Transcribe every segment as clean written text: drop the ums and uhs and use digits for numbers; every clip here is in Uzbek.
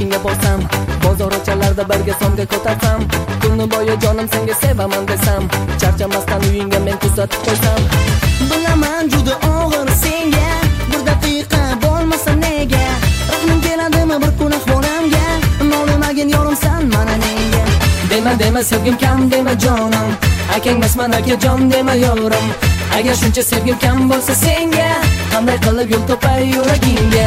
ishingga borsam, bozor ochalarda birga songa ko'tarsam, kunni bo'yi jonim senga sevaman desam, charchamasdan uyingga men kuzatib qo'ysam. Bilaman juda og'ir senga, bir daqiqa bo'lmasa nega? Rahming keladimi bir kun ahvolimga? Nolmagin yorimsan mana menga. Dema sevgim kam dema jonim, akang emasman akajon dema yorim. Agar shuncha sevgim kam bo'lsa senga, qanday qilib yo'l topay yuragingga?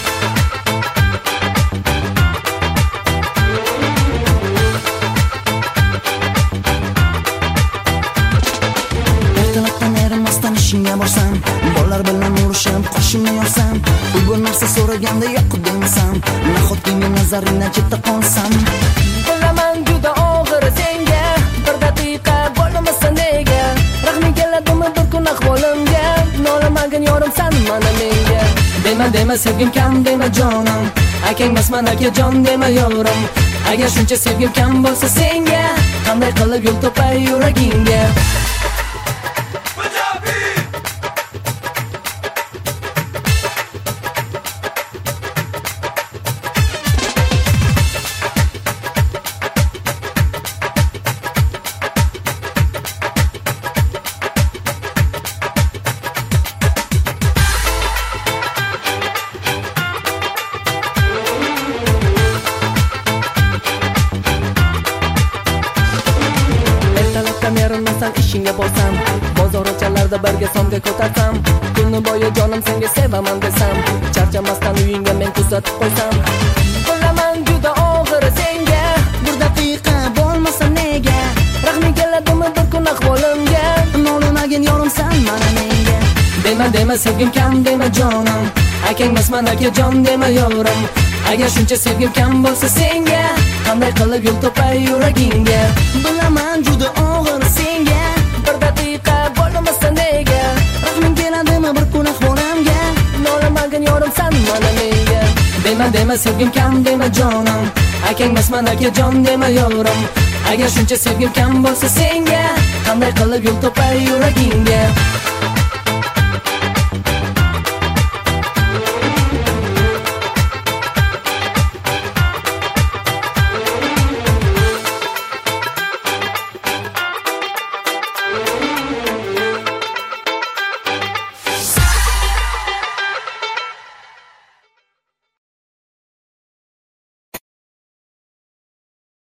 Ertalabdan erinmasdan ishingga borsam, bolalar bilan urushib qoshimni yorsam, bu narsa so'raganda yo'q demasam, nahotki men nazaringdan chetda qolsam. Bilaman juda og'ir senga, bir daqiqa bo'lmasa nega? Rahming keladimi bir kun ahvolimga? Nolamagan yorimsan mana menga. Dema sevgim kam dema jonim, akang emasman akajon dema yorim. Agar shuncha sevgim kam bo'lsa senga, qanday qilib yo'l topay yuragingga? Erinmasdan ishingga borsam, bozor ochalarda birga songa ko'tarsam, kunni bo'yi jonim senga sevaman desam, charchamasdan uyingga men kuzatib qo'ysam. Bilaman juda og'ir senga, bir daqiqa bo'lmasa nega? Rahming keladimi bir kun ahvolimga? Nolmagin yorimsan mana menga. Dema sevgim kam dema jonim, akang emasman akajon dema yorim. Agar shuncha sevgim kam bo'lsa senga, qanday qilib yo'l topay yuragingga? Bilaman juda og'ir senga, bir daqiqa bo'lmasa nega? Rahming keladimi bir kun ahvolimga? Nolamagan yorimsan mana menga. Dema sevgim kam dema jonim, akang emasman akajon dema yorim. Agar shuncha sevgim kam bo'lsa senga, qanday qilib yo'l topay yuragingga?